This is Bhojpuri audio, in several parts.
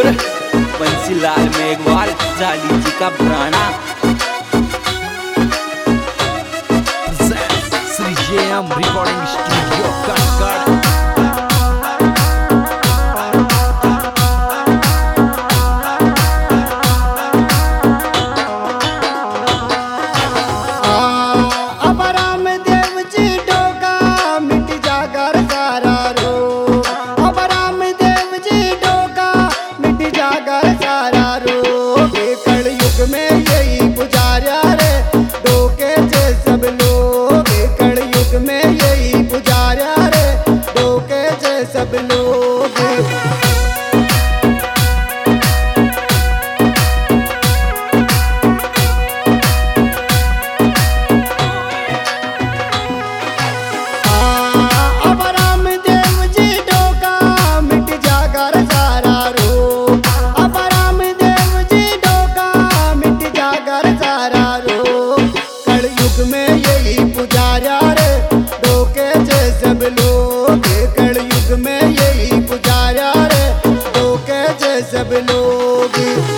बंसीलाल मेघवाल जाली जी का प्राणा श्री जेएम रिकॉर्डिंग स्टूडियो कटकट। सब लोग अब रामदेव जी डोका मिट जागा सारा रोग। अब रामदेव जी डोका मिट जागा सारा रोग। कलयुग में यही पुजारा रे डोके से सब लोग। कलयुग में यही पुजारा रे डोके से सब लोग।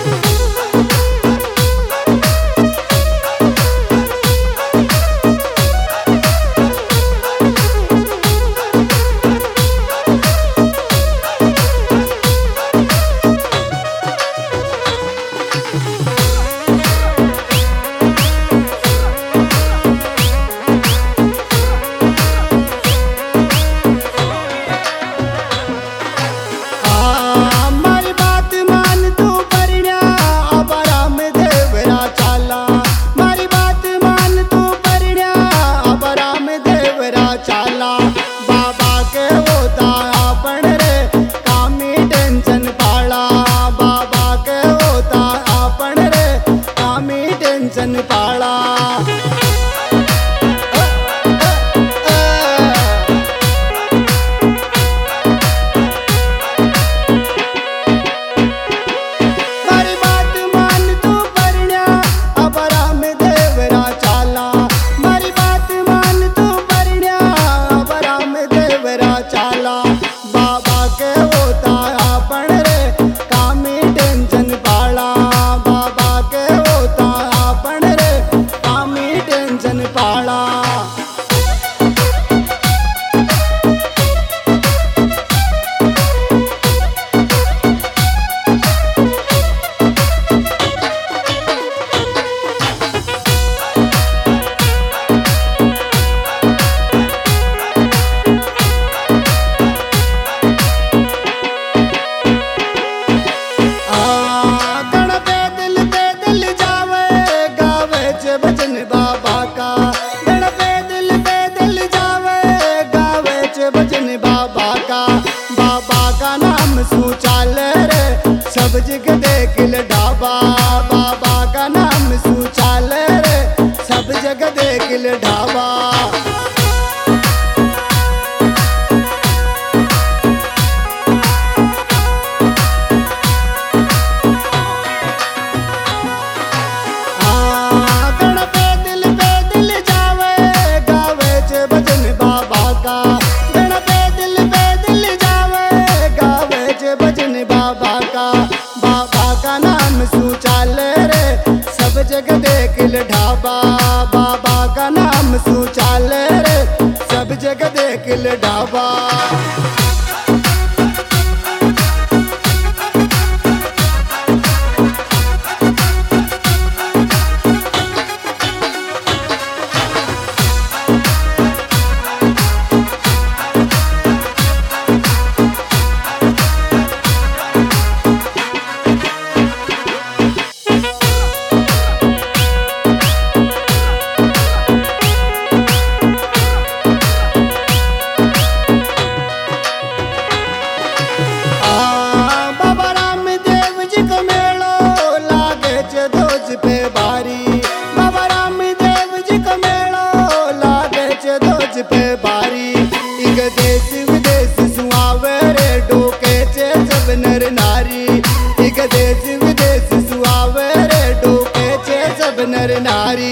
पाला मारी बात मान तू परण्या अब रामदेवरा चाला। मारी बात मान तू परण्या अब रामदेवरा चाला। बाबा के होता आपण रे कामी टेंशन पाला। बाबा के होता टेंशन पाला। भजन बाबा का बाबा का नाम सूचाल रे सब जगह देख ले ढाबा। बाबा का नाम सूचाल रे सब जगह देख ले ढाबा। बाबा का नाम सूचाल रे सब जगह देख ले ढाबा। बाबा का नाम सूचाल रे सब जगह देख ले ढाबा। पे बारी इक देश विदेश सुहावे रे डोके चे सब नर नारी। इक देश विदेश सुहावे रे डोके चे सब नर नारी।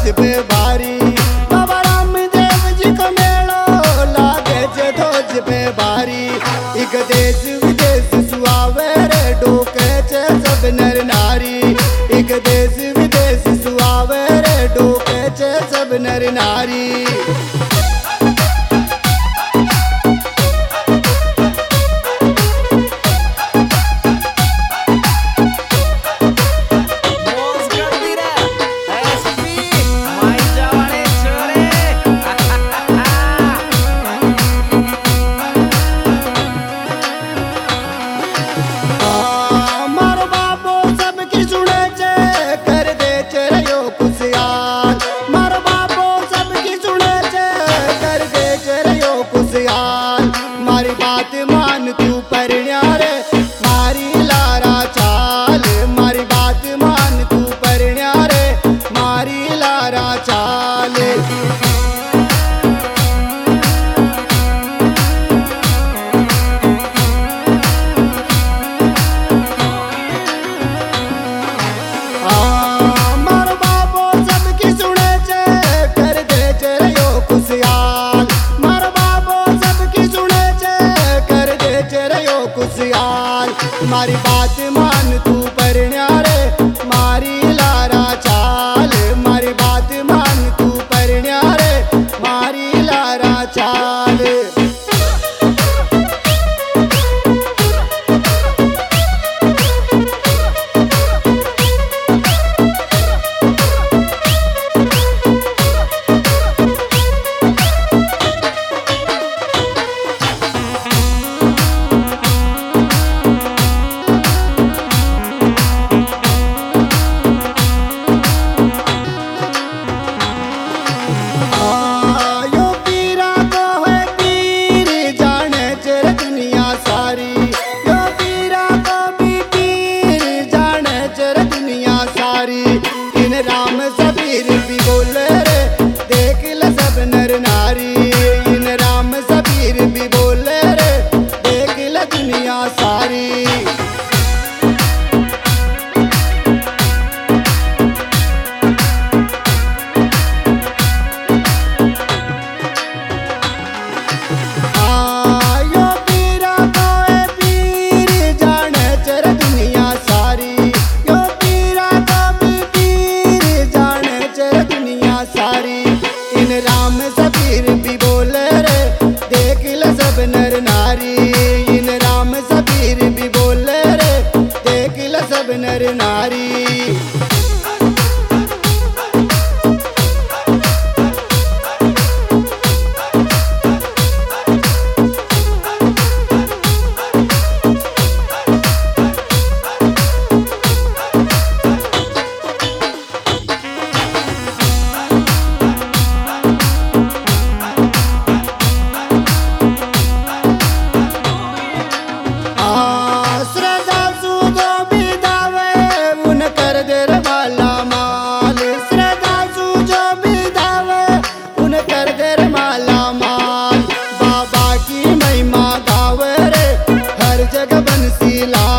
ध्वज पे भारी। बाबा रामदेव जी को मेलो लागे छे ध्वज पे भारी। एक देश विदेश सुआवे रे डोके छे सब नर नारी। एक देश विदेश सुआवे रे डोके छे सब नर नारी। Bos Gandira, SP, mai jawane chore. मारो बापो सबकी सुने छे कर दे छे रयो खुशियाल। मारो बापो सबकी सुने छे कर दे छे रयो खुशियाल। मारी बात मान तू परण्या रे मारी लारा चाल। मारी बात मान तू परण्या रे मारी लारा चाल। मारो बापो सबकी सुने छे कर दे छे रयो खुशियाल। मारो बापो सबकी सुने छे कर दे छे रयो खुशियाल। मारी बात मान तू परण्या रे मारी लारा चाल। मारी बात मान तू परण्या रे मारी लारा चाल। यो पीरा को है पीर जाने चर दुनिया सारी। यो पीरा को भी पीर जाने चर दुनिया सारी। इन राम सबीर भी बोले रे देख ल सब नर नारी। इन राम सबीर भी बोले रे देख ल दुनिया सारी। यो पीरा को है पीर जाने चर दुनिया सारी। यो पीरा को भी पीर जाने चर दुनिया सारी। इन राम सबीर भी बोले रे देख ल सब नर नारी। इन राम सबीर भी बोले रे देख ल सब नर नारी। श्रद्धा सुधो बिदावे उन कर देर माला माल। श्रद्धा सुधो बिदावे उन कर देर माला माल। बाबा की महिमा गावे रे हर जगह बंसी लाल।